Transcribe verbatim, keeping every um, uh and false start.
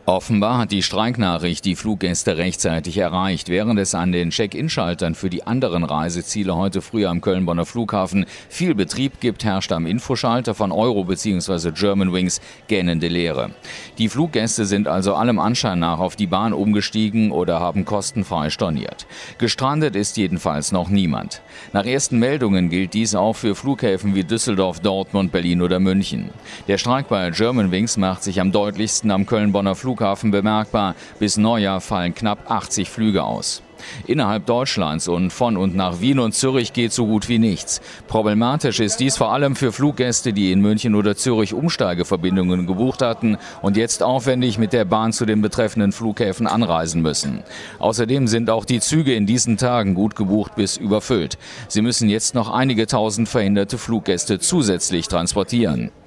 Offenbar hat die Streiknachricht die Fluggäste rechtzeitig erreicht. Während es an den Check-in-Schaltern für die anderen Reiseziele heute früh am Köln-Bonner Flughafen viel Betrieb gibt, herrscht am Infoschalter von Euro bzw. Germanwings gähnende Leere. Die Fluggäste sind also allem Anschein nach auf die Bahn umgestiegen oder haben kostenfrei storniert. Gestrandet ist jedenfalls noch niemand. Nach ersten Meldungen gilt dies auch für Flughäfen wie Düsseldorf, Dortmund, Berlin oder München. Der Streik bei Germanwings macht sich am deutlichsten am Köln-Bonner Flughafen bemerkbar. Bis Neujahr fallen knapp achtzig Flüge aus. Innerhalb Deutschlands und von und nach Wien und Zürich geht so gut wie nichts. Problematisch ist dies vor allem für Fluggäste, die in München oder Zürich Umsteigeverbindungen gebucht hatten und jetzt aufwendig mit der Bahn zu den betreffenden Flughäfen anreisen müssen. Außerdem sind auch die Züge in diesen Tagen gut gebucht bis überfüllt. Sie müssen jetzt noch einige tausend verhinderte Fluggäste zusätzlich transportieren.